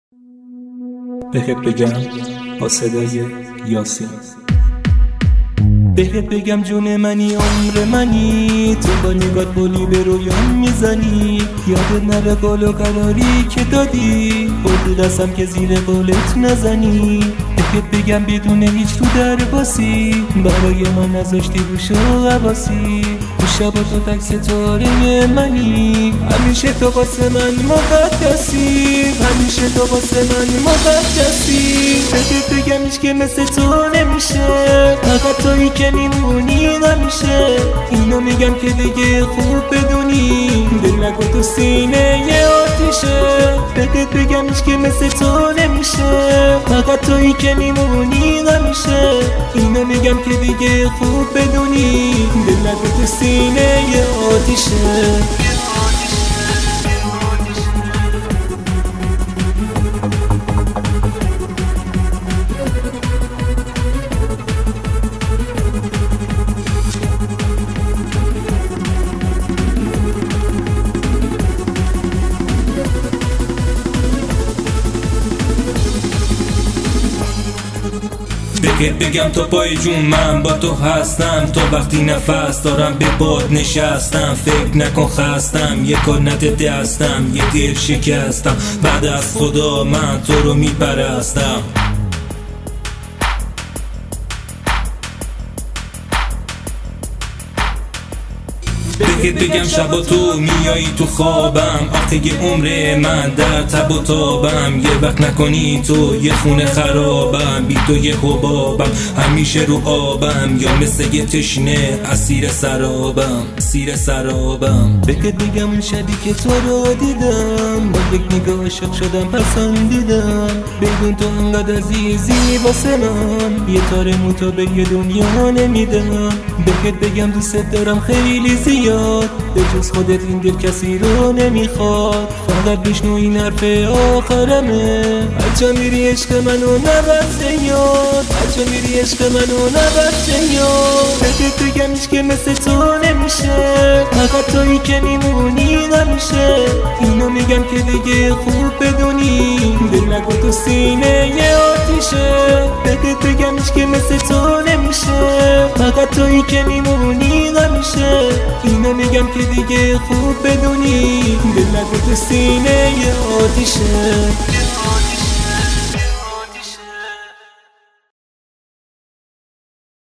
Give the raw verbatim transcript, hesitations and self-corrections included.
بهت بگم با صدای یاسین، بهت بگم جون منی عمر منی، تو با نگات بولی به رویان میزنی، یادت نره قول و قراری که دادی، خود دستم که زیر قولت نزنی. بهت بگم بدون هیچ تو در باسی، برای من نذاشتی روش و عباسی، تو شبا تو تک ستاره منی، همیشه تو واسه من مقدسی، همیشه تو واسه من مقدسی. بهت بگم هیچ که مثل تو نمیشه، فقط تویی که میمونی نمیشه، اینو میگم که دیگه خوب بدونی، دل نگو تو سینه یه آتیشه. بهت بگم هیچ که مثل تو نمیشه، فقط تویی که میمونی نمیشه، اینو میگم که دیگه خوب بدونی، دل نگو تو سینه یه آتیشه. بگه بگم تو پای جون من با تو هستم، تو وقتی نفس دارم به باد نشستم، فکر نکن خستم یه کنت دستم، یه دیر شکستم، بعد از خدا من تو رو میپرستم. بهت بگم شبا تو میایی تو خوابم، آخه یه عمر من در تب و تابم، یه وقت نکنی تو یه خونه خرابم، بی تو یه حبابم همیشه رو آبم، یا مثل یه تشنه اسیر سرابم، اسیر سرابم. بهت بگم اون شبی که تو رو دیدم، با یک نگاه عاشق شدم پسندیدم، بدون تو انقدر عزیزی واسه من، یه تار موتا به یه دنیا نمیدم. بهت بگم دوست دارم خیلی زیاد، به جز خودت این دل کسی رو نمیخواد، فقط بشنو این حرف آخرمه، هرجا میری عشق منو نبرد یاد، هرجا میری عشق منو نبرد یاد. بهت بگم هیچ که مثل تو نمیشه، فقط تویی که میمونی نمیشه، اینو میگم که دیگه خوب بدونی، دل نگو تو سینه یه آتیشه. بهت بگم هیچ که مثل تو نمیشه، فقط تویی که میمونی نمیشه، اینو میگم که دیگه خوب بدونی، دل نگو تو سینه یه آتیشه.